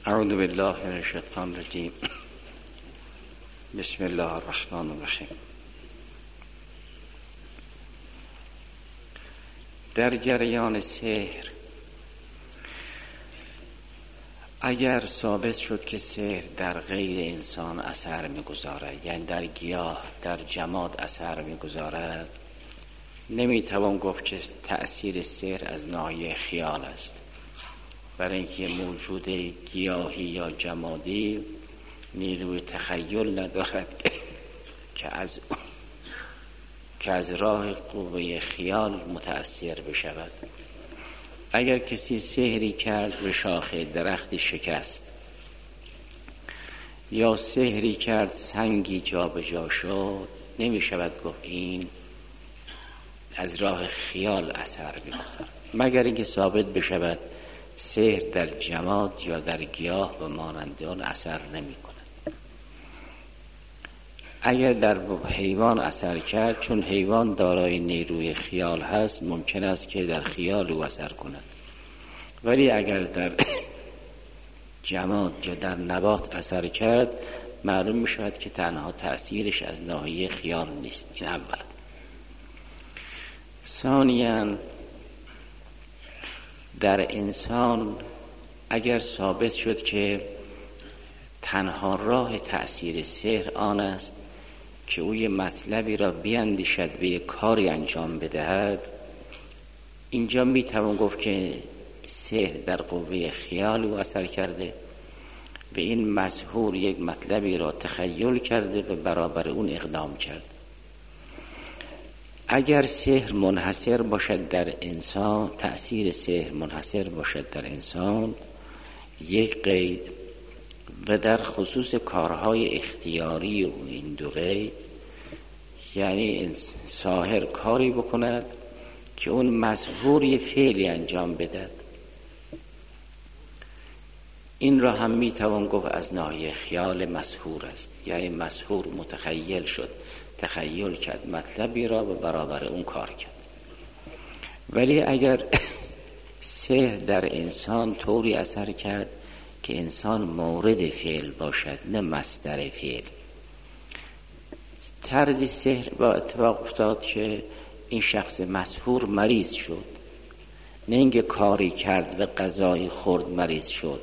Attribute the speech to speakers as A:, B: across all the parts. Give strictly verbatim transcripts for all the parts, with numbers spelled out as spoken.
A: اعوذ بالله من الشیطان الرجیم. بسم الله الرحمن الرحیم. در جریان سحر اگر ثابت شد که سحر در غیر انسان اثر می‌گذارد، یعنی در گیاه، در جماد اثر می‌گذارد، نمی‌توان گفت که تأثیر سحر از ناحیه خیال است، برای اینکه موجود گیاهی یا جمادی نیروی تخیل ندارد که از که از راه قوه خیال متأثر بشود. اگر کسی سحری کرد به شاخه درختی شکست، یا سحری کرد سنگی جا به جا شد، نمی شود گفت این از راه خیال اثر می‌گذارد، مگر اینکه ثابت بشود سحر در جماد یا در گیاه و مانند آن اثر نمی کند. اگر در حیوان اثر کرد، چون حیوان دارای نیروی خیال هست، ممکن است که در خیال او اثر کند، ولی اگر در جماد یا در نبات اثر کرد، معلوم می شود که تنها تأثیرش از ناحیه خیال نیست. این اول. ثانیاً در انسان اگر ثابت شد که تنها راه تأثیر سحر آن است که او یه مطلبی را بیندیشد و یک کاری انجام بدهد، اینجا میتوان گفت که سحر در قوه خیال او اثر کرده و این مسحور یک مطلبی را تخیل کرده و برابر اون اقدام کرد. اگر سحر منحصر باشد در انسان، تأثیر سحر منحصر باشد در انسان، یک قید، و در خصوص کارهای اختیاری و این دو قید، یعنی ساحر کاری بکند که اون مسحور یه فعلی انجام بدهد، این را هم میتوان گفت از ناحیه خیال مسحور است، یعنی مسحور متخیل شد، تخیل کرد مطلبی را و برابر اون کار کرد. ولی اگر سحر در انسان طوری اثر کرد که انسان مورد فعل باشد نه مصدر فعل، طرز سحر با اتفاق افتاد که این شخص مسحور مریض شد، نه اینکه کاری کرد و غذایی خورد مریض شد،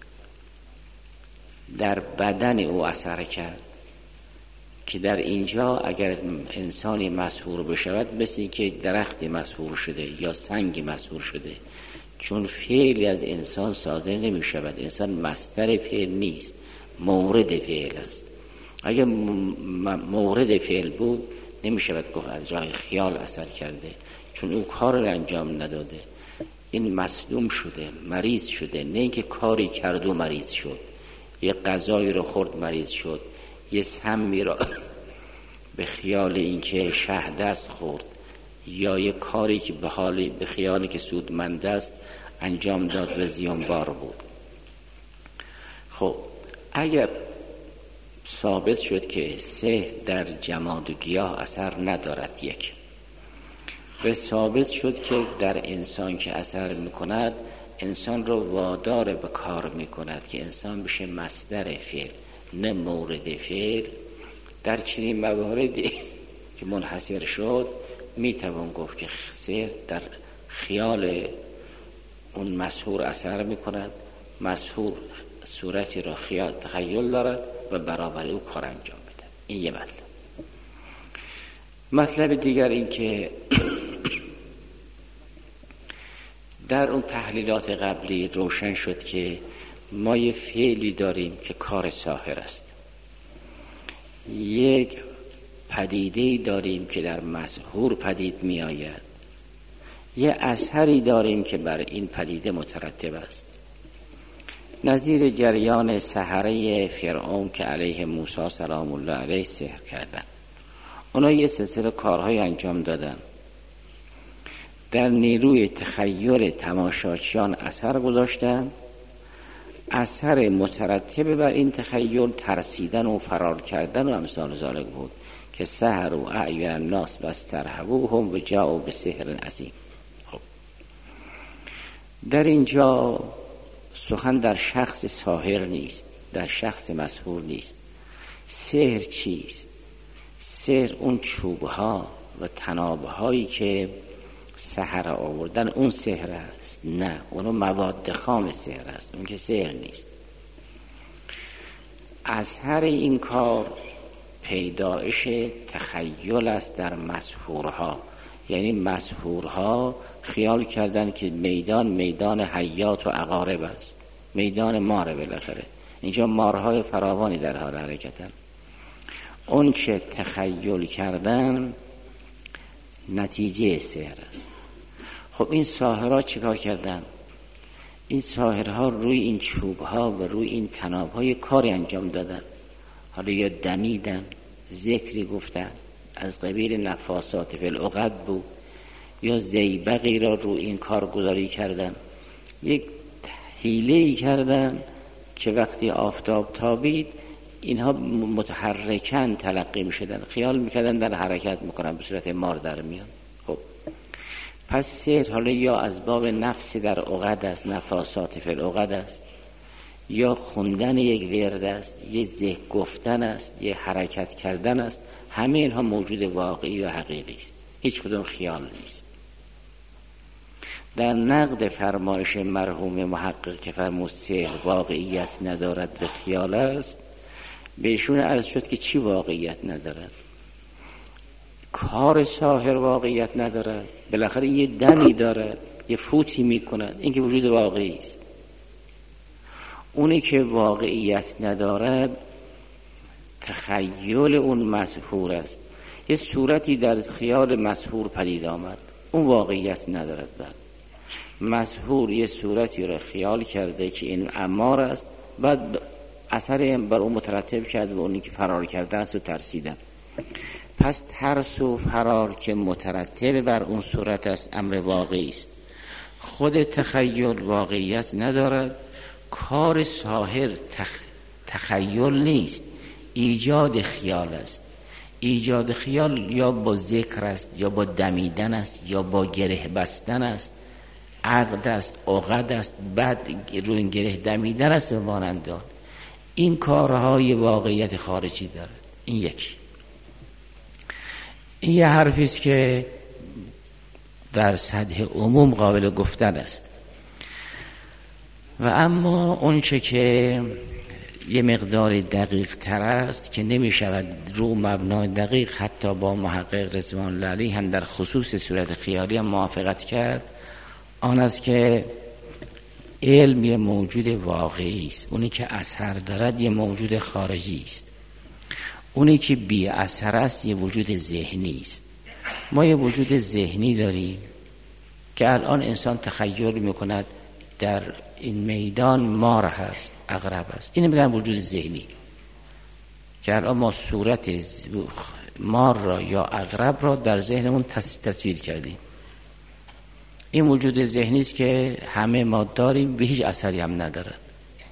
A: در بدن او اثر کرد، که در اینجا اگر انسانی مسحور بشود مثل که درختی مسحور شده یا سنگی مسحور شده، چون فعلی از انسان صادر نمی شود. انسان مصدر فعل نیست، مورد فعل است. اگر مورد فعل بود نمی شود گفت از راه خیال اثر کرده، چون او کار را انجام نداده. این مصدوم شده، مریض شده، نه اینکه کاری کرد و مریض شد، یه غذایی رو خورد مریض شد، یه سمی را به خیال اینکه شهد است خورد، یا یه کاری که به حالی به خیالی که سودمند است انجام داد و زیانبار بود. خب اگر ثابت شد که سحر در جماد و گیاه اثر ندارد، یک، و ثابت شد که در انسان که اثر میکند انسان رو وادار به کار میکند که انسان بشه مصدر فعل نه مورد فعل، در چنین مواردی که منحصر شد میتوان گفت که سحر در خیال اون مسحور اثر میکند، مسحور صورتی را خیال تخیل دارد و برابر او کار انجام میده. این یه مطلب. مطلب دیگر این که در اون تحلیلات قبلی روشن شد که ما یه فعلی داریم که کار ساحر است، یک پدیده‌ای داریم که در مسحور پدید می آید، یه اثری داریم که بر این پدیده مترتب است، نظیر جریان سحره فرعون که علیه موسی سلام الله علیه سحر کردن. اونا یه سلسله کارهای انجام دادن، در نیروی تخیل تماشاچیان اثر گذاشتن، اثر مترتب بر این تخیل ترسیدن و فرار کردن و امثال ذالک بود که سحر و اعین الناس و استرهبوهم و جاءوا بسحر عظیم. خب در اینجا سخن در شخص ساحر نیست، در شخص مسحور نیست. سحر چیست؟ سحر اون چوبها و تنابهایی که سحر آوردن اون سحر است. نه، اونو مواد خام سحر است، اون که سحر نیست. اثر این کار پیدایش تخیل است در مسحورها. یعنی مسحورها خیال کردن که میدان میدان حیات و عقارب است، میدان ماره. بالاخره اینجا مارهای فراوانی در حال حرکتن. اون چه تخیل کردن نتیجه سحر است. خب این ساحرها چیکار کردن؟ این ساحرها روی این چوبها و روی این تنابهای کاری انجام دادن. حالا یا دمیدن، ذکری گفتن از قبیل نفاسات فی العقد بود، یا زیبقی را روی این کار گذاری کردن. یک حیله‌ای کردن که وقتی آفتاب تابید اینها متحرکن تلقی می شدن، خیال می کردن در حرکت میکنن، به صورت مار در میان. خب پس سحر حالا یا از باب نفس در عقد است، نفاسات فی العقد است، یا خوندن یک ورد است، یه ذکر گفتن است، یه حرکت کردن است. همه اینها موجود واقعی و حقیقی است، هیچ کدوم خیال نیست. در نقد فرمایش مرحوم محقق که فرمود سحر واقعیت ندارد و خیال است، بهشون عرض شد که چی واقعیت ندارد؟ کار ساحر واقعیت ندارد، بالاخره یه دمی دارد، یه فوتی میکند، این که وجود واقعی است. اونی که واقعیت ندارد تخیل اون مسحور است. یه صورتی در خیال مسحور پدید آمد، اون واقعیت ندارد. بعد مسحور یه صورتی رو خیال کرده که این امار است، بعد اثر بر اون مترتب کرد و اونی که فرار کرده است و ترسیدن. پس ترس و فرار که مترتب بر اون صورت است امر واقعی است. خود تخیل واقعیت ندارد. کار ساحر تخ... تخیل نیست، ایجاد خیال است. ایجاد خیال یا با ذکر است، یا با دمیدن است، یا با گره بستن است، عقد است، عقد است، بعد روی این گره دمیدن است و مانند آن. این کارهای واقعیت خارجی دارد. این یکی. این یه حرفی است که در سطح عموم قابل گفتن است. و اما اون چه که یه مقدار دقیق تر است که نمی شود رو مبنای دقیق حتی با محقق رضوان الله علیه هم در خصوص صورت خیالی هم موافقت کرد، آن است که علم یه موجود واقعی است. اونی که اثر دارد یه موجود خارجی است. اونی که بی اثر است یه وجود ذهنی است. ما یه وجود ذهنی داریم که الان انسان تخیل میکند در این میدان مار هست، عقرب هست. اینو میگن وجود ذهنی، که الان ما صورت مار را یا عقرب را در ذهنمون تصویر کردیم. این وجود ذهنی است که همه ما داریم و هیچ اثری هم ندارد.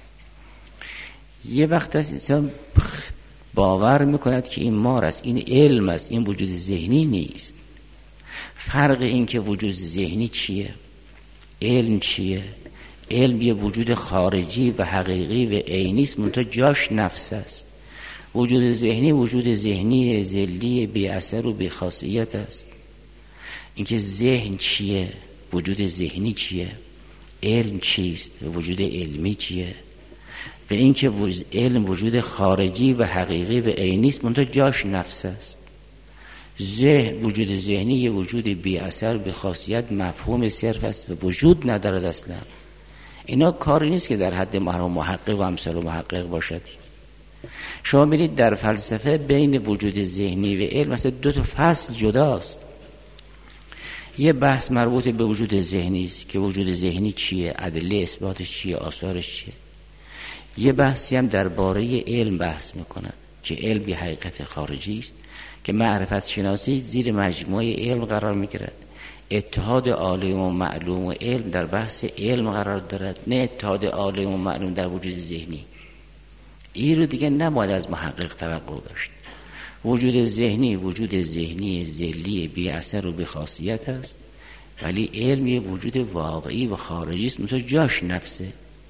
A: یه وقت است انسان باور میکند که این مار است، این علم است، این وجود ذهنی نیست. فرق این که وجود ذهنی چیه، علم چیه؟ علم یه وجود خارجی و حقیقی و عینی است، منتها جاش نفس است. وجود ذهنی وجود ذهنی ذلی بی اثر و بی خاصیت است. اینکه ذهن چیه، وجود ذهنی چیه، علم چیست، وجود علمی چیه؟ و اینکه علم وجود خارجی و حقیقی و عینی است، منتها جاش نفس است. ذهن وجود ذهنی یه وجود بی اثر بی خاصیت مفهوم صرف است و وجود ندارد اصلا. اینا کاری نیست که در حد مرحوم محقق و امثال محقق باشد. شما ببینید در فلسفه بین وجود ذهنی و علم مثلا دو تا فصل جداست. یه بحث مربوط به وجود ذهنی است که وجود ذهنی چیه، ادله اثباتش چیه، آثارش چیه. یه بحثی هم درباره علم بحث میکنن که علم بی حقیقت خارجی است، که معرفت شناسی زیر مجموعه علم قرار میگیرد. اتحاد عالم و معلوم و علم در بحث علم قرار دارد، نه اتحاد عالم و معلوم در وجود ذهنی. این رو دیگه نباید از محقق توقع داشت. وجود ذهنی وجود ذهنی ذلی بی اثر و بی خاصیت است، ولی علم یه وجود واقعی و خارجی است، مثلا جاش نفسه.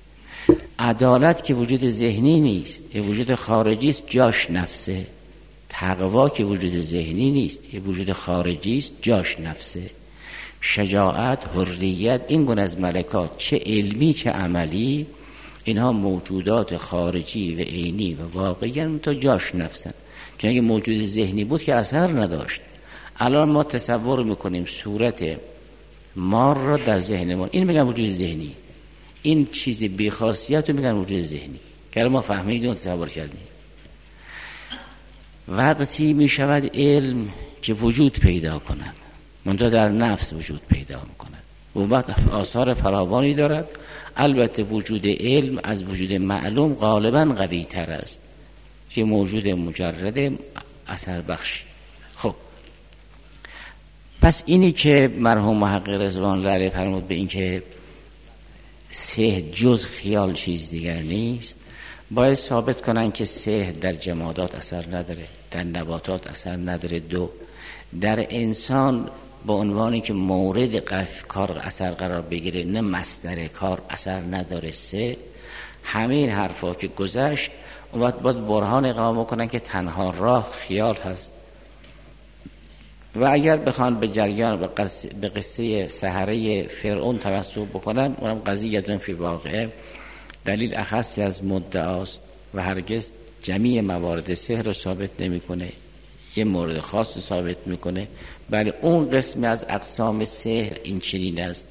A: عدالت که وجود ذهنی نیست، یه وجود خارجی است، جاش نفسه. تقوا که وجود ذهنی نیست، یه وجود خارجی است، جاش نفسه. شجاعت، حریت، این گونه از ملکات چه علمی چه عملی، اینها موجودات خارجی و عینی و واقعی هم تا جاش نفسن. چون اگه موجود ذهنی بود که اثر نداشت. الان ما تصور میکنیم صورت مار را در ذهنمون، این میگن وجود ذهنی، این چیز بی‌خاصیت رو میگن وجود ذهنی که ما فهمیدیم و تصور کردیم. وقتی میشود علم که وجود پیدا کند، منتها در نفس وجود پیدا میکند، اون وقت آثار فراوانی دارد. البته وجود علم از وجود معلوم غالبا قوی تر است که موجود مجرد اثر بخش. خب پس اینی که مرحوم محقق رضوان الله علیه فرمود به این که سحر جز خیال چیز دیگر نیست، باید ثابت کنن که سحر در جمادات اثر نداره، در نباتات اثر نداره. دو، در انسان با عنوانی که مورد کار اثر قرار بگیره، نه مصدر کار اثر نداره. سه، همه این حرفا که گذشت اون وقت باید برهان اقامه کنن که تنها راه خیال هست. و اگر بخوان به جریان به قصه, به قصه سحره فرعون توسل بکنن، اونم قضیه فی واقعه دلیل اخصی از مدعاست و هرگز جمیع موارد سحر رو ثابت نمیکنه، یه مورد خاص رو ثابت میکنه. بله اون قسم از اقسام سحر این چنین است،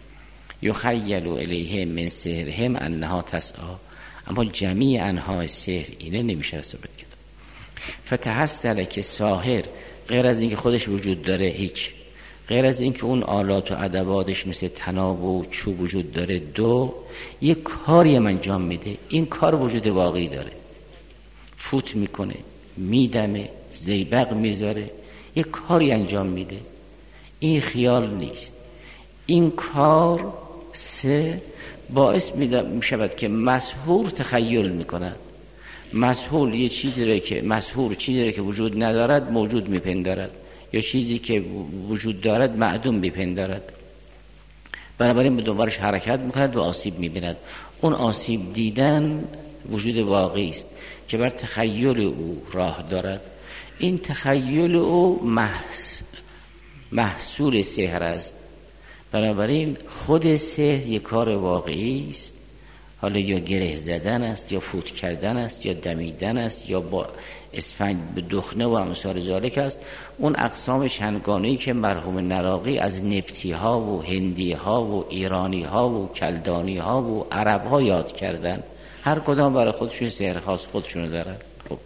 A: یخیل الیه من سحرهم انها تسعی، اما جمیع انواع سحر اینه نمیشه ثابت کرد. فتحصل که ساحر غیر از اینکه خودش وجود داره هیچ، غیر از اینکه اون آلات و ادواتش مثل طناب و چوب وجود داره، دو، یک کاری هم انجام میده، این کار وجود واقعی داره، فوت میکنه، میدمه، زیبق میذاره، یک کاری انجام میده، این خیال نیست. این کار سه باعث میشود که مسحور تخیل میکند. مسحور یه چیزی رو که مسحور چیزی رو که وجود ندارد موجود میپندارد، یا چیزی که وجود دارد معدوم میپندارد. بنابراین به دنبالش حرکت میکند و آسیب میبیند. اون آسیب دیدن وجود واقعی است که بر تخیل او راه دارد. این تخیل او محس... محصول سحر است. بنابراین خود سحر یک کار واقعی است، حالا یا گره زدن است، یا فوت کردن است، یا دمیدن است، یا با اسفنج به دخنه و امثال ذالک است. اون اقسام چندگانه‌ای که مرحوم نراقی از نبطی ها و هندی ها و ایرانی ها و کلدانی ها و عرب ها یاد کردن، هر کدام برای خودشون سحر خاص خودشونو دارن. خب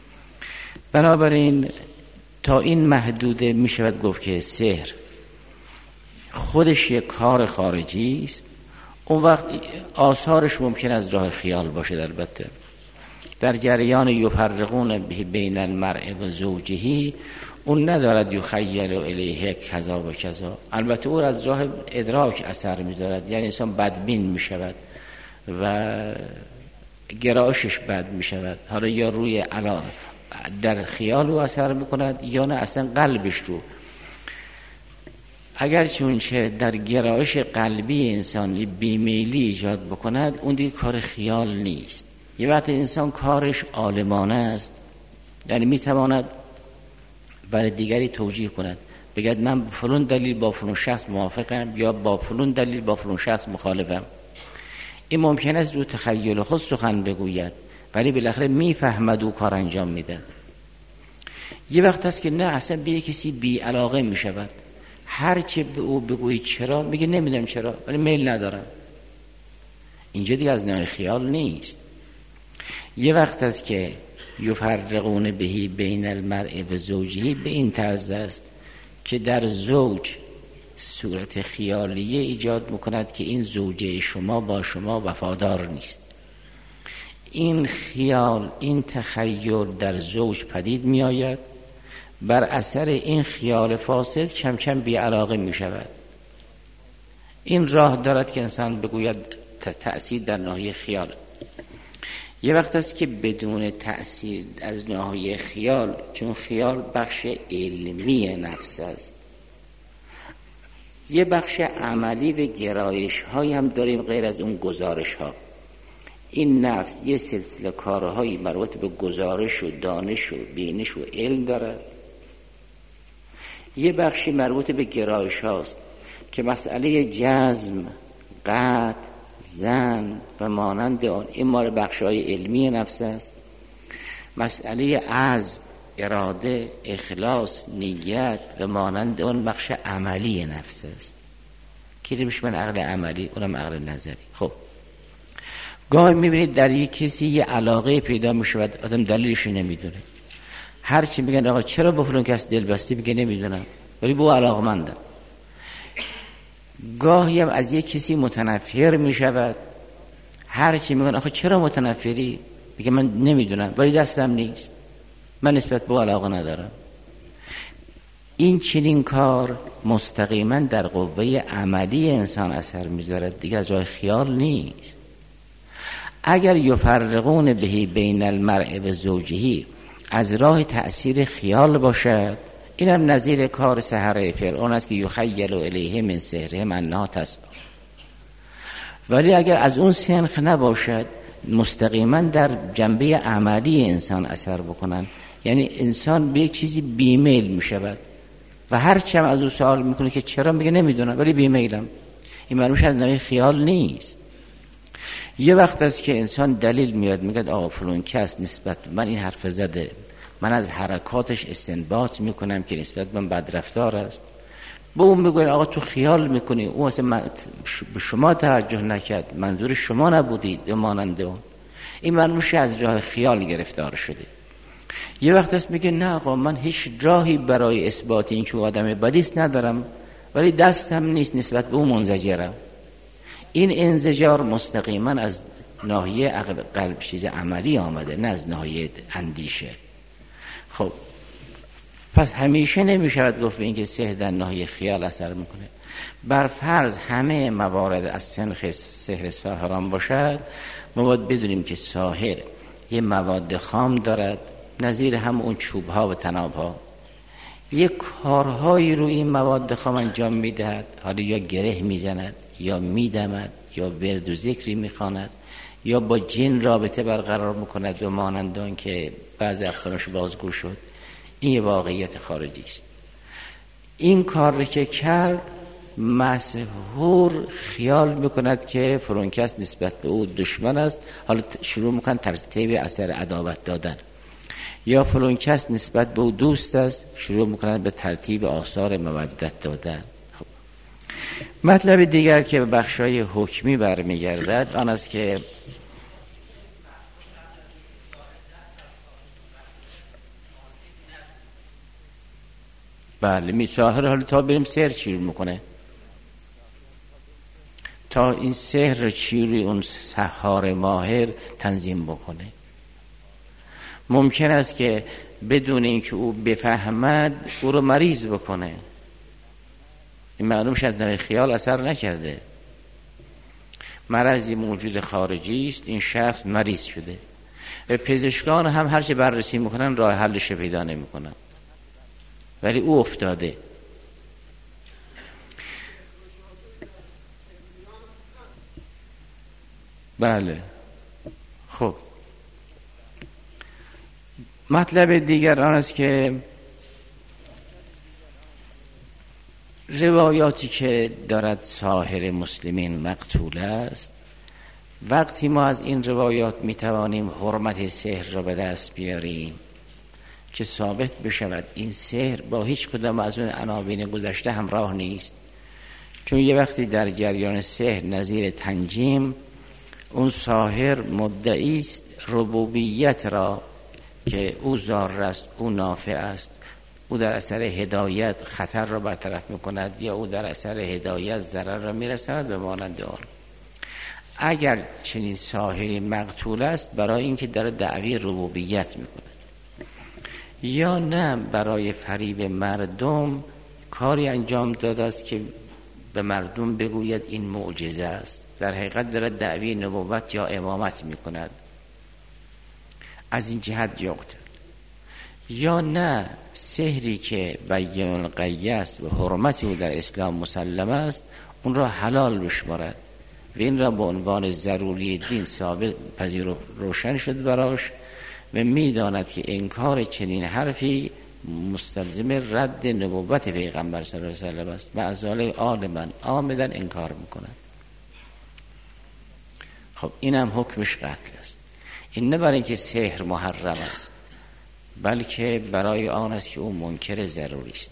A: بنابراین تا این محدوده می شود گفت که سحر خودش یک کار خارجی است. اون وقت آثارش ممکن از راه خیال باشه. البته در جریان یفرقون بین المرء و زوجه اون ندارد یخیل الیه کذا و کذا، البته او از راه ادراک اثر می‌دارد، یعنی انسان بدبین می‌شود و گرایشش بد می‌شود، حالا یا روی علا در خیال او اثر می‌کند یا نه اصلا قلبش رو. اگر چونچه در گرایش قلبی انسانی بیمیلی ایجاد بکند، اون دیگه کار خیال نیست. یه وقت انسان کارش عالمانه است، یعنی میتواند برای دیگری توجیه کند، بگد من فلان دلیل با فلان شخص موافقم یا با فلان دلیل با فلان شخص مخالفم. این ممکن است رو تخیل خود سخن بگوید، ولی بالاخره میفهمد او کار انجام میده. یه وقت هست که نه، اصلا به کسی بی علاقه میشود، هر چه به او بگویی چرا، میگه نمیدونم چرا ولی میل ندارم. اینجا دیگه از نوع خیال نیست. یه وقت هست که یفرقون بهی بین المرء و زوجه به این طرز است که در زوج صورت خیالیه ایجاد میکند که این زوجه شما با شما وفادار نیست. این خیال، این تخیل در زوج پدید می آید، بر اثر این خیال فاسد کم کم بی علاقه می شود. این راه دارد که انسان بگوید تأثیر در ناحیه خیال. یه وقت است که بدون تأثیر از ناحیه خیال، چون خیال بخش علمی نفس است، یه بخش عملی و گرایش های هم داریم غیر از اون گزارش ها. این نفس یه سلسله کارهایی مربوط به گزارش و دانش و بینش و علم دارد، یه بخشی مربوط به گرایش هاست که مسئله جزم، قطع، زن و مانند آن این مال بخش های علمی نفس است. مسئله عزم، اراده، اخلاص، نیت و مانند آن بخش عملی نفس است که نمیشه من عقل عملی، اونم عقل نظری. خب گاهی میبینید در یک کسی یه علاقه پیدا میشود، آدم دلیلش نمیدونه، هر چی میگن آقا چرا با فلان کس دل بستی، میگه نمیدونم ولی با علاقه‌مندم. گاهی هم از یک کسی متنفر میشود، هر چی میگن آخه چرا متنفری، میگه من نمیدونم ولی دستم نیست، من نسبت به علاقه ندارم. این چنین کار مستقیما در قوه عملی انسان اثر میذارد، دیگه از راه خیال نیست. اگر یفرقون بهی بین المرء و زوجه از راه تأثیر خیال باشد، اینم نظیر کار سحره فرعون است که یخیل الیه من سحرهم انها تسعی. ولی اگر از اون سنخ نباشد، مستقیما در جنبه عملی انسان اثر بکنن، یعنی انسان به یک چیزی بیمیل می شود و هر چم از او سوال میکنه که چرا، میگه نمیدونم ولی بیمیلم. این معنیش از نوع خیال نیست. یه وقت است که انسان دلیل میاد، میگه آقا فلان کس نسبت من این حرف زده، من از حرکاتش استنباط میکنم که نسبت من بدرفتار است. به اون میگه آقا تو خیال میکنی، اون اصلا به شما توجه نکرد، منظور شما نبودید ماننده اون. این معنیش از راه خیال گرفتار شده. یه وقت است میگه نه آقا من هیچ راهی برای اثبات این که آدم بدیست ندارم ولی دستم نیست نسبت به اون منزجرم. این انزجار مستقیما از ناحیه عقل قلب چیز عملی آمده، نه از ناحیه اندیشه. خب پس همیشه نمیشود گفت به این که سحر در ناحیه خیال اثر میکنه. بر فرض همه موارد از سنخ سحر ساحران باشد، ما باید بدونیم که ساحر یه مواد خام دارد، نظیر هم اون چوب ها و تناب ها، یک کارهایی رو این مواد خام انجام میدهد، حالا یا گره میزند یا میدمد یا ورد و ذکری میخواند یا با جن رابطه برقرار میکند و مانندان که بعضی اقسامش بازگو شد. این یه واقعیت خارجی است. این کار رو که کرد، مسحور خیال میکند که فلان کس نسبت به او دشمن است، حالا شروع میکند ترتیب اثر عداوت دادن، یا فلان کس نسبت به او دوست است، شروع میکند به ترتیب آثار مودت دادن. خب مطلب دیگر که به بخشای حکمی برمیگردد آن است که بله می ساحر حالا تا بریم سحر چی رو میکنه، تا این سحر چی روی اون سحار ماهر تنظیم بکنه. ممکن است که بدون اینکه او بفهمد او رو مریض بکنه. این معلومش از نوع خیال اثر نکرده، مرضی موجود خارجی است، این شخص مریض شده و پزشکان هم هرچه بررسی میکنن راه حلش پیدا نمیکنن، ولی او افتاده. بله خب مطلب دیگر آن است که روایاتی که دارد ساحر مسلمین مقتول است، وقتی ما از این روایات میتوانیم حرمت سحر را به دست بیاریم که ثابت بشود این سحر با هیچ کدام از اون عناوین گذشته همراه نیست. چون یه وقتی در جریان سحر نظیر تنجیم، اون ساحر مدعی است ربوبیت را که او ضار است، او نافع است، او در اثر هدایت خطر را برطرف میکند یا او در اثر هدایت ضرر را میرساند به مانند آن. اگر چنین ساحری مقتول است برای اینکه در دعوی ربوبیت میکند، یا نه برای فریب مردم کاری انجام داده است که به مردم بگوید این معجزه است، در حقیقت دارد دعوی نبوت یا امامت میکند، از این جهت یقتل. یا نه سحری که بیان قیه است و حرمتی او در اسلام مسلم است، اون را حلال بشمارد و این را به عنوان ضروری دین ثابت پذیر و روشن شد براش و میداند که انکار چنین حرفی مستلزم رد نبوت پیغمبر صلی الله علیه و سلم است و ازاله عالما عامدن انکار میکند. خب این هم حکمش قتل است. این نه برای اینکه سحر محرم است، بلکه برای آن است که او منکر ضروری است.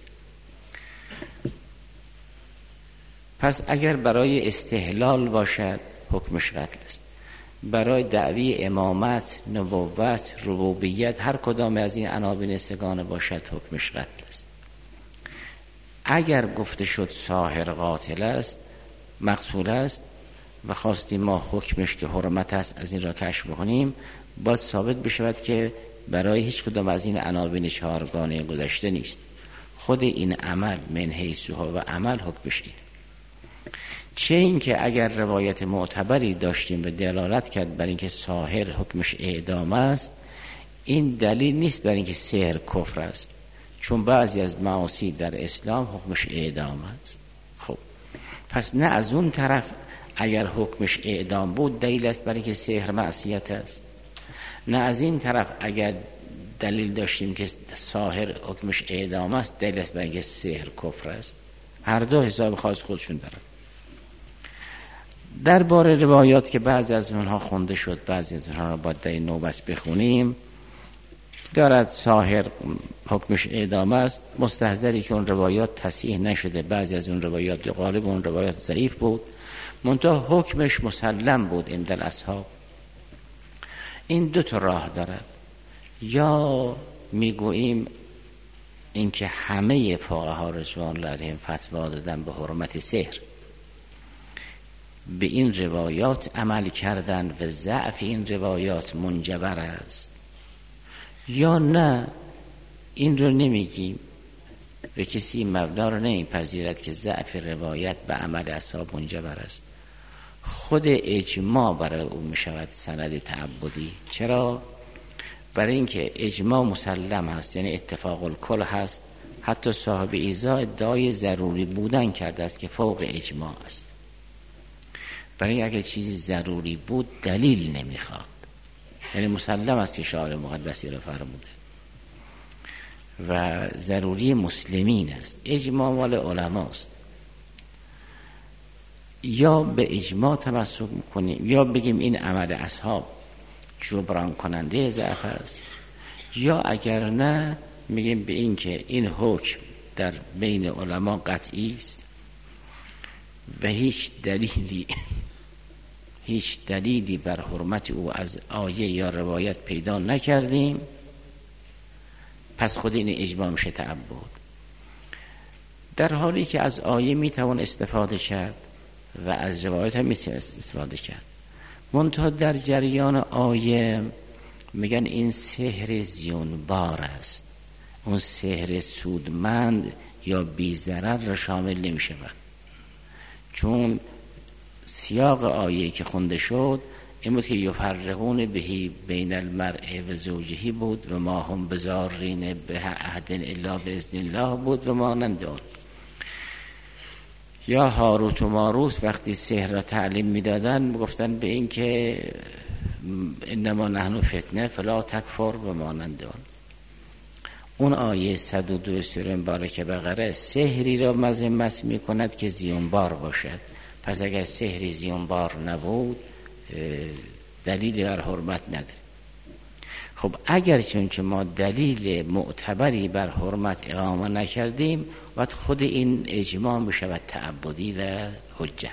A: پس اگر برای استحلال باشد حکمش قتل است، برای دعوی امامت، نبوت، ربوبیت هر کدام از این عناوین سگانه باشد حکمش قتل است. اگر گفته شد ساحر قاتل است، مقتول است و خواستیم ما حکمش که حرمت است از این را کشف بکنیم، باید ثابت بشود که برای هیچ کدام از این عناوین چهارگانه گذشته نیست. خود این عمل من حیثها و عمل حکمش اینه. چه این که اگر روایت معتبری داشتیم و دلالت کرد بر اینکه ساحر حکمش اعدام است، این دلیل نیست بر اینکه سحر کفر است، چون بعضی از معاصی در اسلام حکمش اعدام است. خب پس نه از اون طرف اگر حکمش اعدام بود دلیل است بر اینکه سحر معصیت است، نه از این طرف اگر دلیل داشتیم که ساحر حکمش اعدام است دلیل است بر اینکه سحر کفر است. هر دو حساب خاص خودشون دارن. درباره روایات که بعضی از اونها خونده شد، بعضی از اونها را باید در این نوبت بخونیم، دارد ساحر حکمش اعدام است، مستحضری که اون روایات تصحیح نشده، بعضی از اون روایات غالب اون روایات ضعیف بود، منتها حکمش مسلم بود عند الاصحاب. این دو تا راه دارد، یا میگوییم اینکه همه فقها رضوان الله علیهم فتوا دادن به حرمت سحر، به این روایات عمل کردن و ضعف این روایات منجبر است، یا نه این رو نمیگیم و کسی مبنا رو نمیپذیرد که ضعف روایت به عمل اصحاب منجبر است. خود اجماع برای او میشود سند تعبدی. چرا؟ برای اینکه اجماع مسلم هست، یعنی اتفاق الکل هست. حتی صاحب ایضاح ادعای ضروری بودن کرده است که فوق اجماع است. برای اگر چیزی ضروری بود دلیل نمیخواد، یعنی مسلم است که شارع مقدسی را فرموده و ضروری مسلمین است. اجماع مال علماست. یا به اجماع تمسک میکنیم، یا بگیم این عمل اصحاب جبران کننده ضعف است، یا اگر نه میگیم به این که این حکم در بین علما قطعی است و هیچ دلیلی هیچ دلیلی بر حرمت او از آیه یا روایت پیدا نکردیم، پس خود این اجماع میشه تعبد. در حالی که از آیه میتوان استفاده کرد و از روایت هم میشه استفاده کرد، منتها در جریان آیه میگن این سحر زیانبار است، اون سحر سودمند یا بی ضرر را شامل نمیشه، چون سیاق آیه که خونده شد این بود که یفرقون بهی بین المرء و زوجهی بود و ما هم بزارین به عهد الا باذن الله بود و ما نندون. یا هاروت و ماروت وقتی سحر را تعلیم میدادن گفتن به این که انما نحن فتنه فلا تکفر و ما نندون. اون آیه صد و دو سوره مبارکه بقره سحری را مذمت می کند که زیانبار باشد. پس اگر سحری زیانبار نبود دلیل بر حرمت نداره. خب اگر چون که ما دلیل معتبری بر حرمت اقامه نکردیم، وقت خود این اجماع میشود تعبدی و حجت.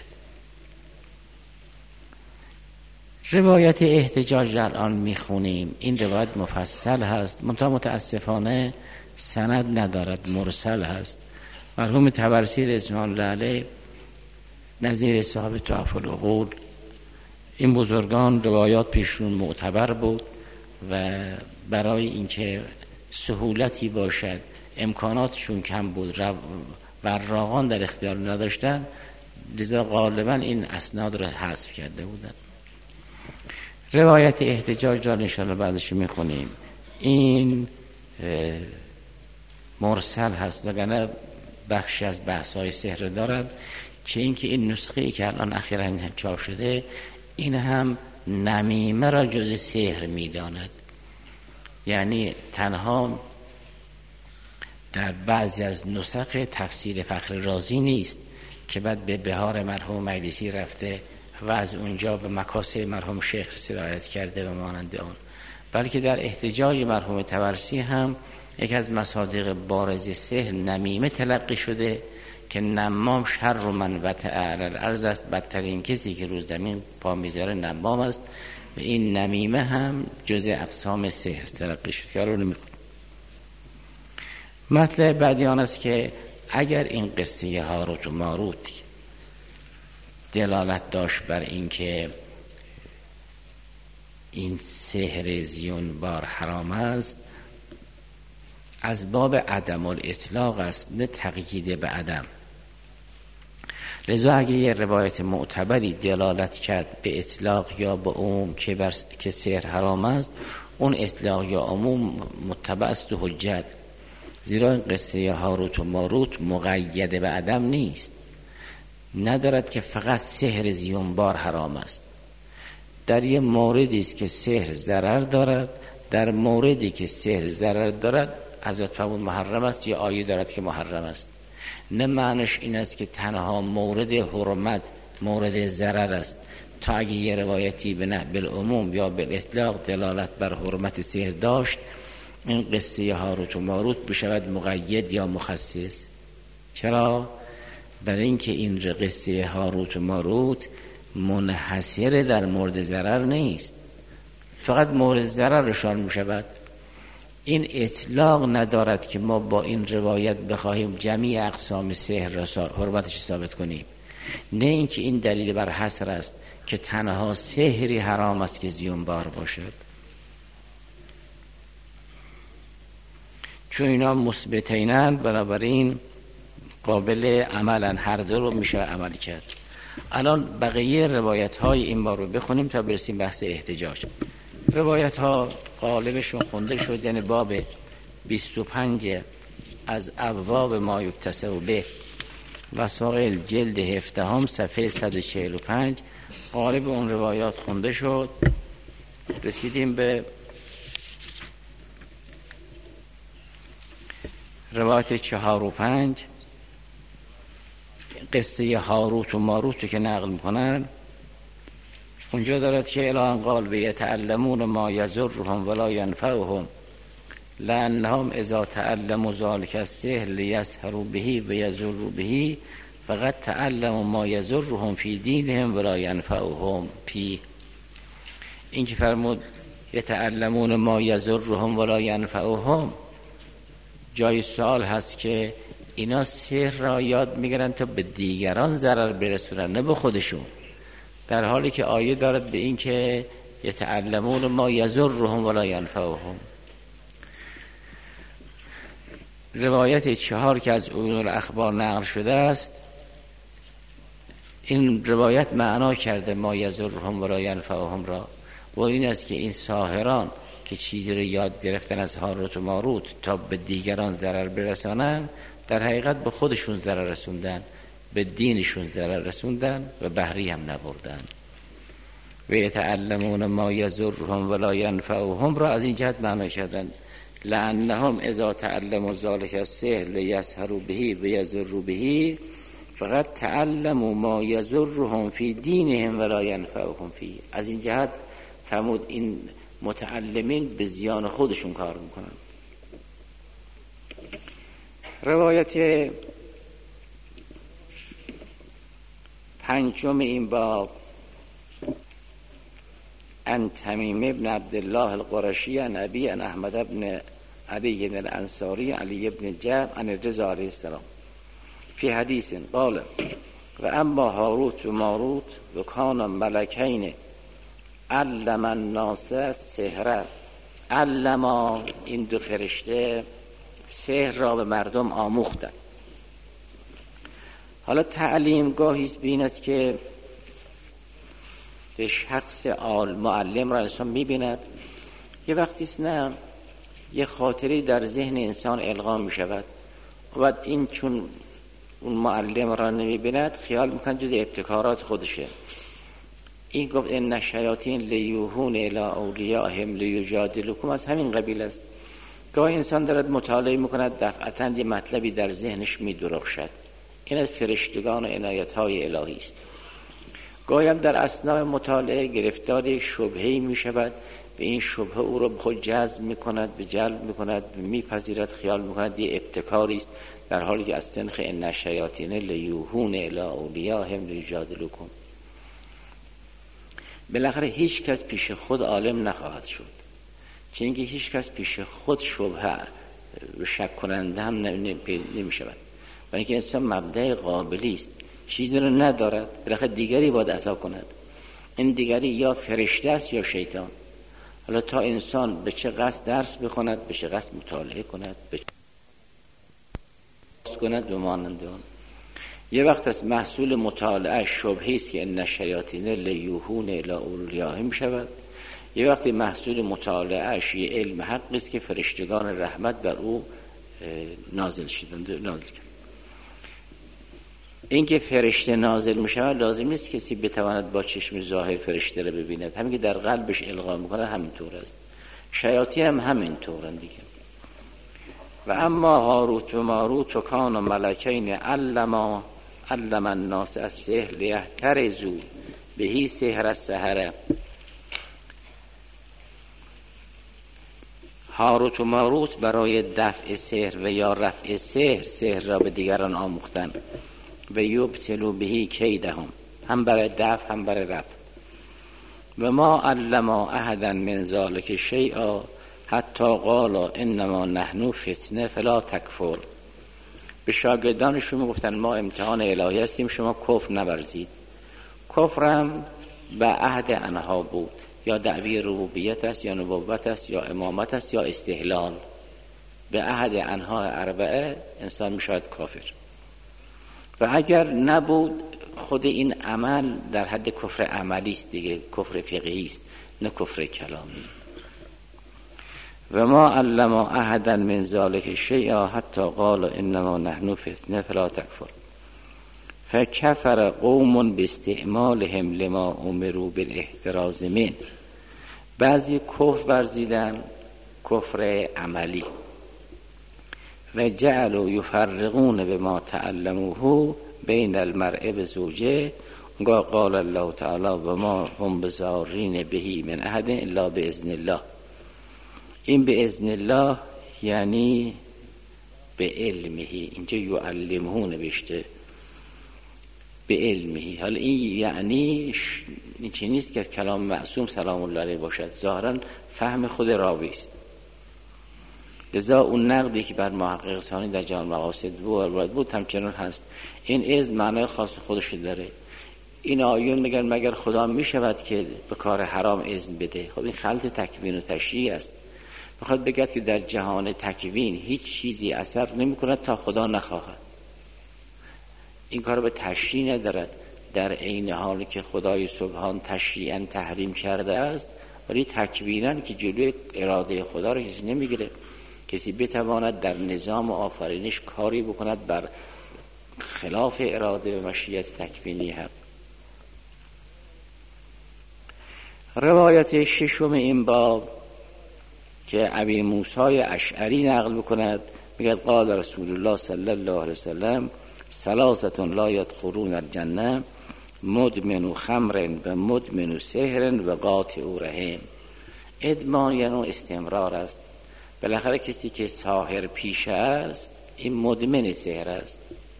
A: روایت احتجاج در آن میخونیم، این روایت مفصل هست، منتها متاسفانه سند ندارد، مرسل هست. مرحوم طبرسی رضوان الله علیه نظیر صاحب تحف العقول، این بزرگان روایات پیشون معتبر بود و برای اینکه سهولتی باشد امکاناتشون کم بود، وراغان در اختیار نداشتن، لذا غالبا این اسناد رو حذف کرده بودن. روایت احتجاج را انشاءالله بعدش میخونیم. این مرسل هست وگرنه بخشی از بحث‌های سحر دارد چه اینکه این نسخه‌ای که الان اخیراً چاپ شده این هم نمیمه را جز سحر میداند. یعنی تنها در بعضی از نسخ تفسیر فخر رازی نیست که بعد به بهار مرحوم مجلسی رفته و از اونجا به مکاسب مرحوم شیخ سرایت کرده و مانند آن، بلکه در احتجاج مرحوم طبرسی هم یک از مصادیق بارز سحر نمیمه تلقی شده که نمام شر من وطع علی الارض است، بدترین کسی که روز زمین پا میذاره نمام است و این نمیمه هم جزء اقسام سحر تلقی شده که رو نمیخونم. مطلب بعدی آن است که اگر این قصه هاروت و ماروت دلالت داشت بر این که این سحر زیون بار حرام است، از باب عدم الاطلاق است، نه تقیید به عدم. لذا اگه یه روایت معتبری دلالت کرد به اطلاق یا به عموم که بر که سحر حرام است، اون اطلاق یا عموم متبع است و حجت، زیرا این قصه هاروت و ماروت مقید به عدم نیست، ندارد که فقط سحر زیونبار حرام است. در یه موردی است که سحر ضرر دارد، در موردی که سحر ضرر دارد حضرت فرمود محرم است، یا آیه دارد که محرم است. نه معنیش این است که تنها مورد حرمت مورد ضرر است، تا اگه یه روایتی به نه بالعموم یا بالاطلاق دلالت بر حرمت سحر داشت، این قصه هاروت و ماروت بشود مقید یا مخصص. چرا؟ برای اینکه این قصه هاروت و ماروت منحصر در مورد ضرر نیست، فقط مورد ضررشان میشود. این اطلاق ندارد که ما با این روایت بخواهیم جمیع اقسام سحر را حرمتش ثابت کنیم، نه اینکه این دلیل بر حصر است که تنها سحری حرام است که زیونبار باشد، چون اینا مثبتینند، بنابراین قابل عملن، هر دو رو میشه عمل کرد. الان بقیه روایت های این بار رو بخونیم تا برسیم بحث احتجاج. روایت ها غالبشون خونده شد، یعنی باب بیست و پنج از ابواب ما یکتسب به وسائل جلد هفدهم صفحه صد و چهل و پنج غالب اون روایات خونده شد. رسیدیم به روایت چهار و پنج، قصه هاروت و ماروت که نقل میکنن. اونجا دارد که الان قال به یتعلمون ما یضرهم ولا ینفعهم لانهم اذا تعلموا ذلك السحر لیسحروا به و یضروا به فقط تعلموا ما یضرهم فی دینهم ولا ینفعهم فی. این که فرمود یتعلمون ما یضرهم ولا ینفعهم، جای سوال هست که اینا سحر را یاد میگیرن تا به دیگران ضرر برسونن، نه به خودشون، در حالی که آیه دارد به این که یتعلمون ما یضرهم ولا ینفعهم. روایت چهار که از عیون الاخبار نقل شده است، این روایت معنا کرده ما یضرهم ولا ینفعهم را، و این است که این ساحران که چیزی رو یاد گرفتن از هاروت و ماروت تا به دیگران ضرر برسانن، در حقیقت به خودشون ضرر رسوندن، به دینشون ضرر رسوندن و بهری هم نبردن. و یتعلمون ما یضرهم ولا ینفعهم را از این جهت معنی کردن لانهم اذا تعلموا ذلك السحر لیسحروا به و یضروا به فقط تعلموا ما یضرهم فی دینهم ولا ینفعهم فی. از این جهت فرمود این متعلمین به زیان خودشون کار میکنن. روایت پنجم این باب ان تمیم ابن عبدالله القرشی عن ابی عن احمد ابن علی بن الانصاری علی ابن جعب عن رضا علیه السلام فی حدیث قال و اما هاروت و ماروت و کان ملکین علم الناس سحر. علما، این دو فرشته سحر را به مردم آموختن. حالا تعلیم گاهی بین است که به شخص آل معلم را انسان میبیند، یه وقتی است نه یه خاطری در ذهن انسان القا می شود و بعد این چون اون معلم را نمیبیند خیال میکن جز ابتکارات خودشه. این گفت ان الشیاطین لیوحون الی اولیاءهم لیجادلوکم، از همین قبیل است. گاهی انسان دارد مطالعه میکند دفعتاً یه مطلبی در ذهنش میدرخشد، این از فرشتگان و عنایت‌های الهی است. گاهی هم در اثناء مطالعه گرفتار شبهه‌ای میشود و این شبهه او را به خود جذب میکند، به جلب میکند، میپذیرد، خیال میکند یه ابتکاری است، در حالی که از سنخ ان الشیاطین لیوحون الی اولیاءهم لیجادلوکم. بالاخره هیچ کس پیش خود عالم نخواهد شد، چون که هیچ کس پیش خود شبهه و شک کننده هم نمی شود، برای اینکه انسان مبدأ قابلی است، چیزی رو ندارد، بالاخره دیگری باید عطا کند. این دیگری یا فرشته است یا شیطان. حالا تا انسان به چه قصد درس بخواند، به چه قصد مطالعه کند، به چه قصد کند و مانند آن. یه وقت از محصول مطالعه شبهه است که ان الشیاطین لیوحون الی اولیاءهم شود، یه وقتی محصول مطالعهش یه علم حق است که فرشتگان رحمت بر او نازل شدند. نازل کرد. این که فرشته نازل می شود لازم نیست کسی بتواند با چشم ظاهر فرشته رو ببیند، همین که در قلبش القا میکنه همینطور است. شیاطین هم همینطورن دیگه. و اما هاروت و ماروت و کان و ملکین علما علم الناس السحر لیحترزوا بهی سحر السحره. هاروت و ماروت برای دفع سحر و یا رفع سحر سحر را به دیگران آموختن و یبطلوا بهی کیدهم، هم برای دفع هم برای رفع. و ما علما احدا من ذلک شیئا حتی قالا انما نحن فتنه فلا تکفر. به شاگردانشون گفتن ما امتحان الهی هستیم، شما کفر نورزید. کفرم به عهد انها بود، یا دعوی ربوبیت است یا نبوت است یا امامت است یا استحلال. به عهد انها اربعه انسان میشود کافر. و اگر نبود خود این عمل در حد کفر عملی است دیگه، کفر فقهی است نه کفر کلامی. و ما علم احدا من ذلک شیئا حتی قال انما نحن فتنه فلا تکفر. فکفر قوم باستعمالهم لما امروا بالاحتراز من. بعضی کفر ورزیدن، کفر عملی. و جعلوا یفرقون بما تعلموه بین المرء و زوجه. قال الله تعالی و ما هم بضارین بهی من احد الا باذن الله. این به اذن الله یعنی به علمه، اینجا یعلمه نوشته به علمه. حالا این یعنی این چی نیست که کلام معصوم سلام الله علیه باشد، ظاهرا فهم خود راوی است. لذا اون نقدی که بر محقق ثانی در جامع مقاصد بود بود همچنان هست. این اذن معنای خاص خودش داره. این آیون میگن مگر خدا میشود که به کار حرام اذن بده؟ خب این خلط تکوین و تشریع است. میخواد بگد که در جهان تکوین هیچ چیزی اثر نمی کند تا خدا نخواهد. این کار به تشریع ندارد، در عین حالی که خدای سبحان تشریعاً تحریم کرده است، ولی تکویناً که جلوی اراده خدا را کسی نمیگیره. کسی بتواند در نظام آفرینش کاری بکند بر خلاف اراده و مشیت تکوینی حق. روایت ششم این باب که ابی موسی اشعری نقل بکند، میگه قال رسول الله صلی الله علیه وسلم ثلاثه لا يدخلون الجنه مدمن خمر و مدمن سحر و قاطع رحم. ادمان یعنی استمرار است. بالاخره کسی که ساحر پیشه است این مدمن سحر است.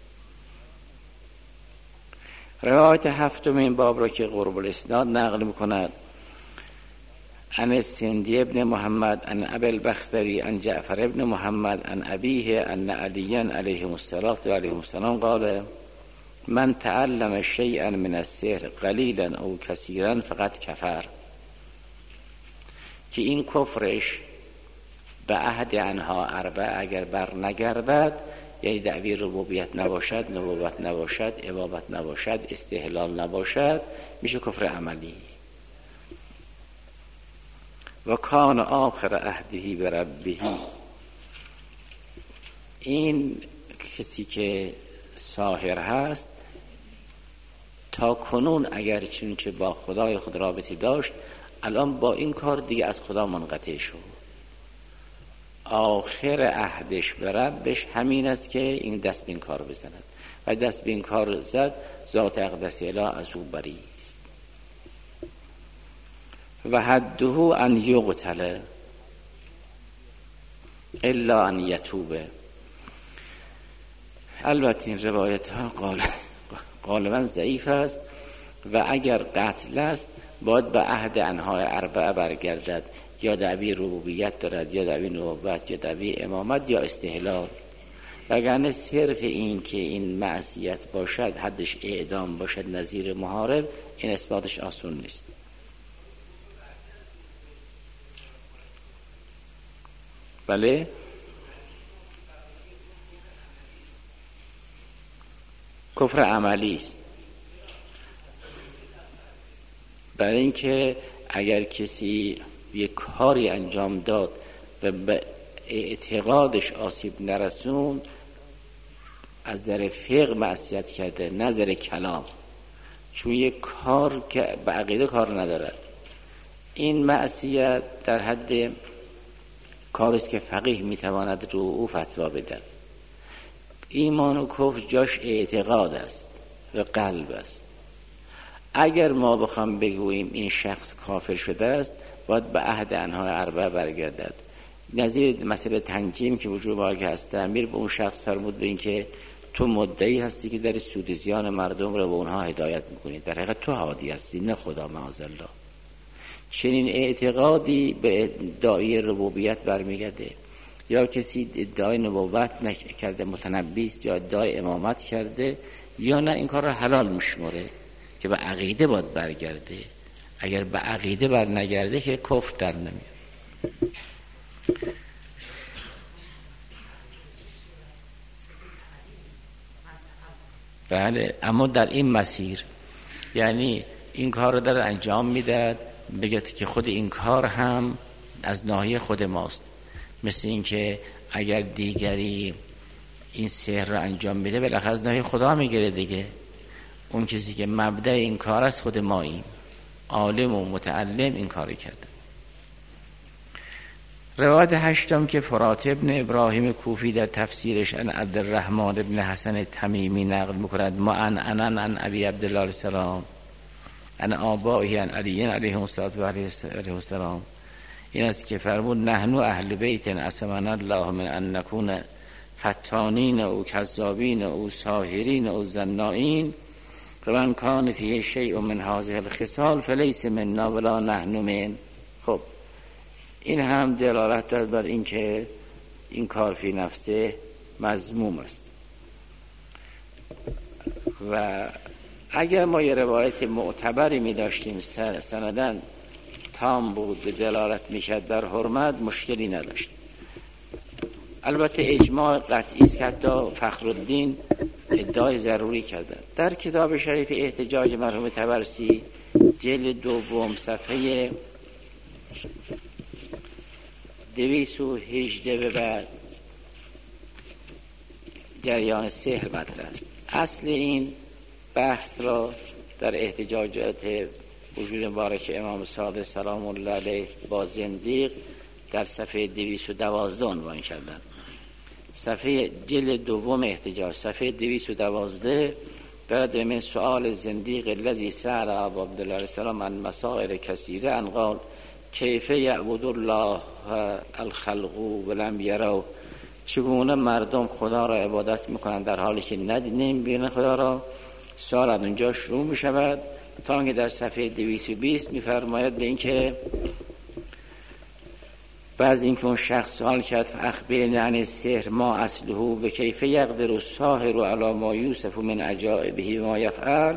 A: روایت هفتم این باب را که قرب الاسناد نقل میکند عن سندی ابن محمد عن ابی البختری عن جعفر ابن محمد عن ابیه عن علی علیه السلام و علیه السلام قال من تعلم شیئا من السحر قلیلا او کثیرا فقط کفر. که این کفرش به عهد انها اربع اگر بر نگردد، یعنی دعوی ربوبیت نباشد، نبوت نباشد، امامت نباشد، استحلال نباشد، میشه کفر عملی. و کان آخر عهدهی بربهی. این کسی که ساحر هست تا کنون اگر چنانچه با خدای خود رابطی داشت، الان با این کار دیگه از خدا منقطع شد. آخر عهدش به ربش همین است که این دست به این کار بزند و دست به این کار زد، ذات اقدس اله از او بری است. و حده ان یقتل الا ان یتوبه. البته این روایت ها غالبا ضعیف است و اگر قتل است باید به عهد انهای اربعه برگردد، یا دعوی ربوبیت دارد یا دعوی نبوت یا دعوی امامت یا استحلال. وگرنه صرف این که این معصیت باشد حدش اعدام باشد نظیر محارب، این اثباتش آسون نیست. بله کفر عملی است، برای اینکه اگر کسی یک کاری انجام داد و به اعتقادش آسیب نرسون، از نظر فقه معصیت کرده، نه نظر کلام، چون یک کار که به عقیده کار ندارد. این معصیت در حد کاری است که فقیه میتواند رو او فتوا بدهد. ایمان و کفر جاش اعتقاد است و قلب است. اگر ما بخوام بگوییم این شخص کافر شده است، باید به عهد انهای اربعه برگردد. نظیر مسئله تنجیم که وجود بارک هست، امیر به اون شخص فرمود به این که تو مدعی هستی که در سود زیان مردم رو به اونها هدایت میکنی، در حقیقت تو هادی هستی نه خدا معاذالله. چنین اعتقادی به ادعای ربوبیت برمیگرده. یا کسی ادعای نبوت نکرده متنبی است یا ادعای امامت کرده، یا نه این کار را حلال میشمره که به عقیده باید برگرده. اگر به عقیده بر نگرده که کفر در نمیاد. بله، اما در این مسیر یعنی این کار رو در انجام میداد، بگه که خود این کار هم از ناحیه خود ماست. مثل این که اگر دیگری این سحر رو انجام میده، بالاخره از ناحیه خدا میگیره دیگه. اون کسی که مبدأ این کار است خود ماییم، عالم و متعلم این کاری کرده. روایت هشتم که فرات ابن ابراهیم کوفی در تفسیرش ان عبدالرحمن ابن حسن تمیمی نقل میکند ما ان انن ان ابی عبدالله علیه السلام ان آبائه ان علی علیه السلام، این است که فرمود نحنو اهل بیت اسمنا الله من ان نکون فتانین او کذابین او ساحرین او زنائین و من کان فیه شیء من هذه الخصال فلیس منا ولا نحن من. خب این هم دلالت دارد بر این که این کار فی نفسه مذموم است. و اگر ما یه روایت معتبری می داشتیم سندن تام بود به دلالت می شد در حرمت، مشکلی نداشت. البته اجماع قطعی است که حتی فخرالدین ادعای ضروری کرده. در کتاب شریف احتجاج مرحوم طبرسی جلد دوم صفحه دویست و هجده به بعد جریان سحر مطرح است. اصل این بحث را در احتجاجات وجود مبارک امام صادق سلام الله علیه با زندیق در صفحه دویست و دوازده عنوان کردند. صفحه جلد دوم احتجاج صفحه دویست و دوازده برد من سؤال زندیق الذی سأل ابا عبدالله علیه السلام عن مسائل کثیره ان قال کیف یعبد الله الخلق ولم یروا، چگونه مردم خدا را عبادت میکنند در حالی که نمیبینن خدا را. سوال از اونجا شروع میشود تا اینکه در صفحه دویست و بیست میفرماید به اینکه بعض اینکه اون شخص سوال کرد اخبرنی عن السحر ما اصله به کیف یقدر الساحر علی ما یوسف من عجائبه ما یفعل،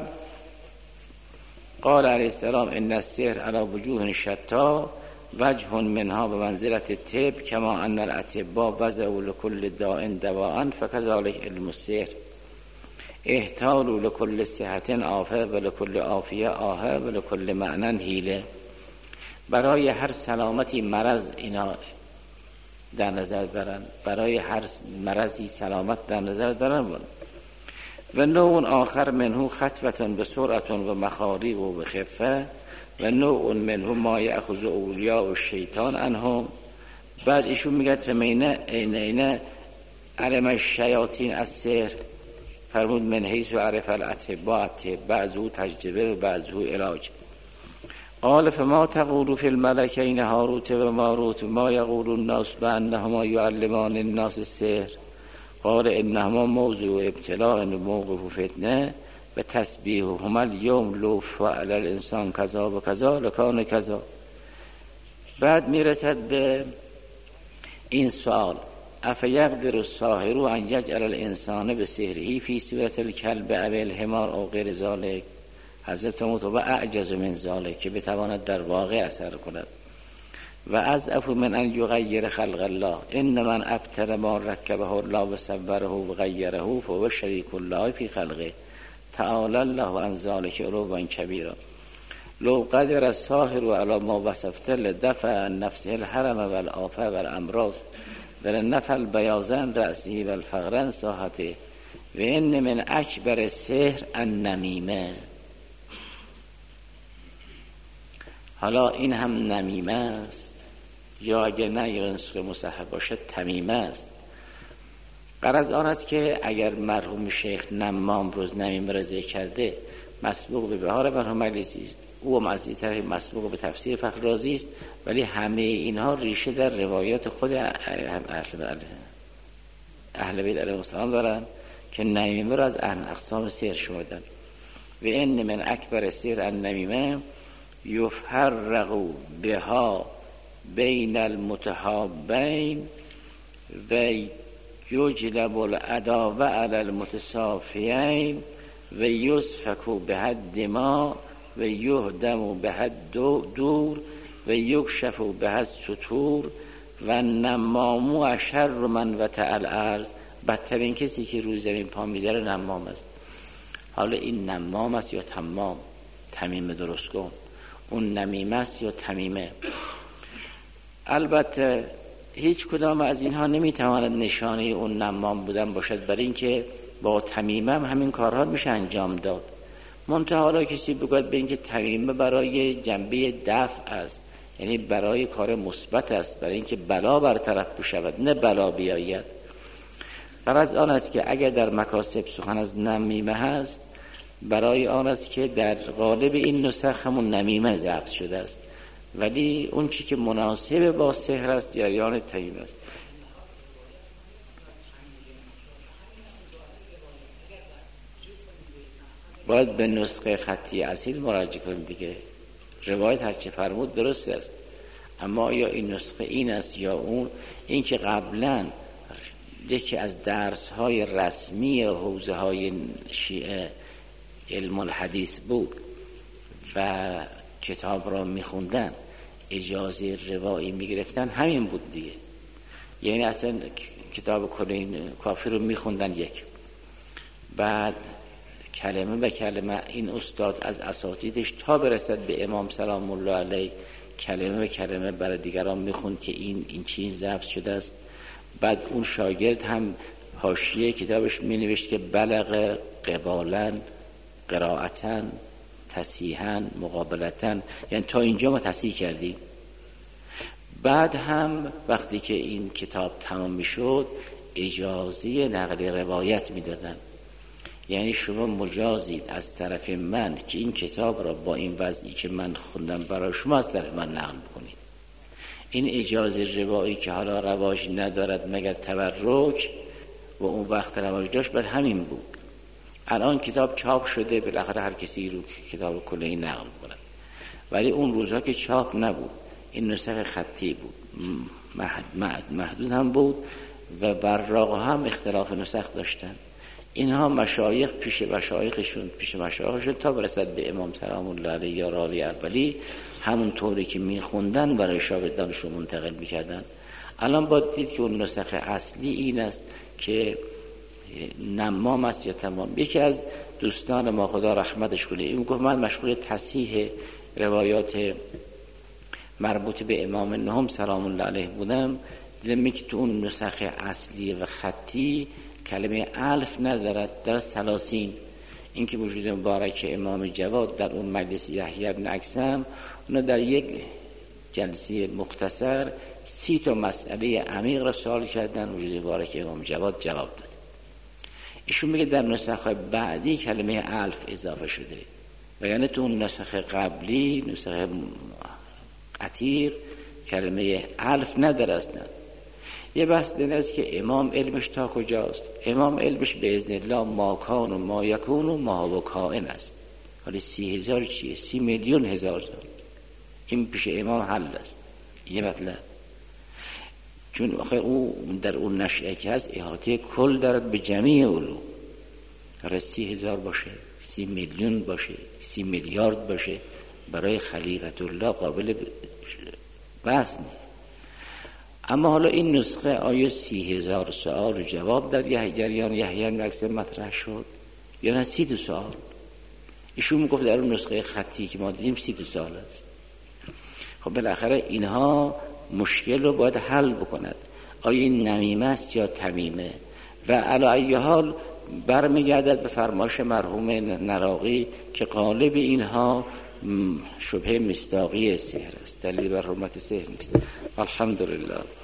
A: قال علیه السلام ان السحر علی وجوه شتی وجه منها به منزلت الطب کما ان الاطباء وضعوا لكل داء دواء فكذلك علم السحر احتالوا لكل صحة آفه و لكل عافیه آهه و لكل معنی حیله. برای هر سلامتی مرض اینا در نظر دارن، برای هر مرضی سلامت در نظر دارن. و نوع آخر منه خطوتن به سرعتن و مخاریق و به خفه و نوع منه ما یأخذ اولیاء و شیطان انهم. بعد ایشون میگه تمینه اینه اینه علم الشیاطین از سحر فرمود من حیث و عرف الاتباع بعضو تجربه و بعضو علاج. قال فما تقول فی الملکین هاروت و ماروت ما یقول الناس بانهما یعلمان الناس السحر قال انهما موضوع ابتلاء و موقف فتنه و تسبیحهما اليوم لو فعل الانسان کذا و کذا لکان کذا. بعد میرسد به این سوال افیقدر الساحر ان یجعل الانسان بسحره فی صورت الکلب او الحمار او غیر ذلک. حضرت مطلب اعجز من ذلک که بتواند در واقع اثر کند. و از افو من ان یغیر خلق الله ان من ابتر ما رکبه الله و صوره و غیره فهو شریک الله فی خلقه تعالی الله عن ذلک علوا کبیرا. لو قدر الساحر علی ما وصفت لدفع نفسه الحرم و الآفه و الامراض و لنفل بیازن رأسه و الفقرن ساحته و ان من اکبر السحر النمیمه. حالا این هم نمیمه است یا اگر نه یا نسخه مصحح باشد تمیمه است. غرض آن است که اگر مرحوم شیخ نمام روز نمیمه را ذکر کرده مسبوق به بهار مرحوم مجلسی است، او هم از این طرف مسبوق به تفسیر فخر رازی است، ولی همه اینها ریشه در روایات خود اهل بیت علیهم السلام دارند که نمیمه را از اهل اقسام سحر شمردن. و ان من اکبر سحر النمیمه یفرق بها بین المتحابین و یجلب العداوه علی المتصافیین و یسفک بها الدماء و یهدم بها دور و یکشف بها الستور و نمام اشر من وطع الارض. بدترین کسی که روی زمین پا میذاره نمام است. حالا این نمام است یا تمام؟ تمیمه درست کن. اون نمیمه است یا تمیمه؟ البته هیچ کدام از اینها نمیتواند نشانه اون نمام بودن باشد، برای اینکه با تمیمه هم همین کارها میشه انجام داد. منتها حالا کسی بگوید به اینکه تمیمه برای جنبه دفع است، یعنی برای کار مثبت است، برای اینکه بلا برطرف بشود نه بلا بیاید. غرض آن است که اگر در مکاسب سخن از نمیمه هست برای آن است که در غالب این نسخ همون نمیمه ضبط شده است، ولی اون چی که مناسب با سحر است جریان تمیمه است. باید به نسخه خطی اصیل مراجعه کنیم دیگه. روایت هرچه فرمود درست است، اما یا این نسخه این است یا اون. این که قبلا یکی از درس های رسمی حوزه های شیعه علم الحدیث بود و کتاب را میخوندن اجازه روایی میگرفتن، همین بود دیگه. یعنی اصلا کتاب کلین کافی رو میخوندن یک، بعد کلمه به کلمه این استاد از اساتیدش تا برسد به امام سلام الله علیه کلمه به کلمه برای دیگران میخوند که این این چیز ضبط شده است. بعد اون شاگرد هم حاشیه کتابش مینوشت که بلغ قبالا قرائتا تصحیحا مقابلتا، یعنی تا اینجا ما تصحیح کردیم. بعد هم وقتی که این کتاب تمام میشد اجازه نقل روایت میدادن، یعنی شما مجازید از طرف من که این کتاب را با این وضعی که من خوندم برای شما از طرف من نقل بکنید. این اجازه روایی که حالا رواج ندارد مگر تبرک و اون وقت رواج داشت، بر همین بود. الان کتاب چاپ شده، بالاخره هر کسی رو کتاب کلی نقل کند، ولی اون روزها که چاپ نبود، این نسخ خطی بود، محدود هم بود و وراق هم اختلاف نسخ داشتن. اینها مشایخ پیش مشایخشون پیش مشایخشون تا برسد به امام سلام الله علیه یا راوی اولی همون طوری که میخوندن برای شاگردانشون منتقل میکردن. الان باید دید که اون نسخ اصلی این است که نمام است یا تمام. یکی از دوستان ما خدا رحمتش کنه این گفت من مشغول تصحیح روایات مربوط به امام نهم سلام الله علیه بودم، دیدم که تو اون نسخ اصلی و خطی کلمه الف ندارد، در ثلاثین. این که وجود مبارک امام جواد در اون مجلس یحیی بن اکثم، اونا در یک جلسه مختصر سی تا مسئله عمیق را سوال کردن، وجود مبارک امام جواد جواب داد. ایشون میگه در نسخه بعدی کلمه الف اضافه شده و یعنی تو اون نسخه قبلی، نسخه عتیق، کلمه الف نداره اصلا. یه بحث این است که امام علمش تا کجاست؟ امام علمش به اذن الله ما کان و ما یکون و ما هو کائن است. حالا سی هزار چیه؟ سی میلیون هزار تا. این پیش امام حل است. یه مطلب، چون آخه او در اون نشأه که هست احاطه کل دارد به جمیع علوم. حالا سی هزار باشه، سی میلیون باشه، سی میلیارد باشه، برای خلیقت الله قابل بحث نیست. اما حالا این نسخه آیا سی هزار سوال و جواب در یه جریان یحیی بن اکثم مطرح شد یا نه سی دو سوال؟ ایشون میگفت در اون نسخه خطی که ما دیدیم سی دو سوال است. خب بالاخره اینها مشکل رو باید حل بکند. آیا این نمیمه است یا تمیمه؟ و علی ای حال برمیگردد به فرمایش مرحوم نراقی که غالب اینها شبهه مصداقی سحر است، دلیل بر حرمت سحر نیست. الحمدلله.